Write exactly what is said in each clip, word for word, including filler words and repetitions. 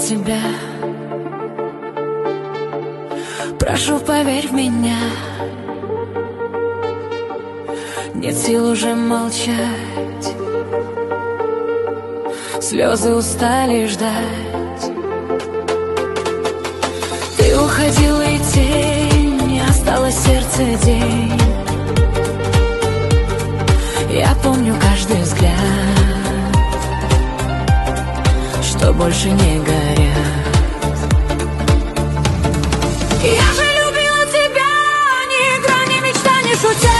тебя. Прошу, поверь в меня. Нет сил уже молчать. Слезы устали ждать. Ты уходила, и тень, осталось сердце день. Я помню каждый взгляд, что больше не горят. Я же любила тебя, ни игра, ни мечта, ни шутя.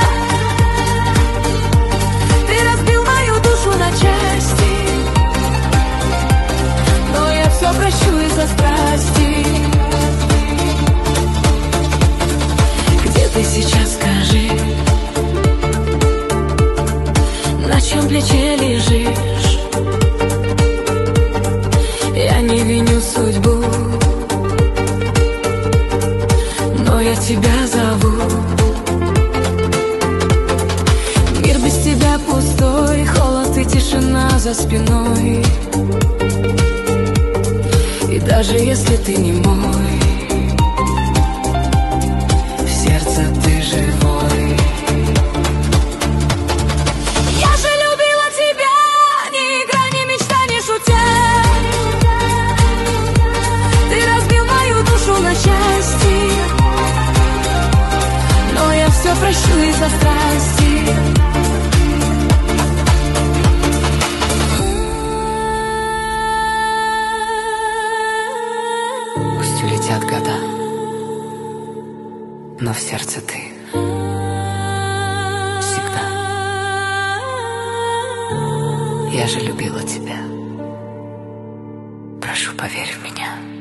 Ты разбил мою душу на части, но я все прощу из-за страсти. Где ты сейчас, скажи? На чьем плече лежишь? Я не виню судьбу, но я тебя зову. Мир без тебя пустой, холод и тишина за спиной. И даже если ты не мой, в сердце ты живой. Я же любила тебя, ни игра, ни мечта, ни шутя. Ты разбил мою душу на части, но я все прощу из-за страсти. Пусть улетят года, но в сердце ты всегда. Я же любила тебя. Прошу, поверь в меня.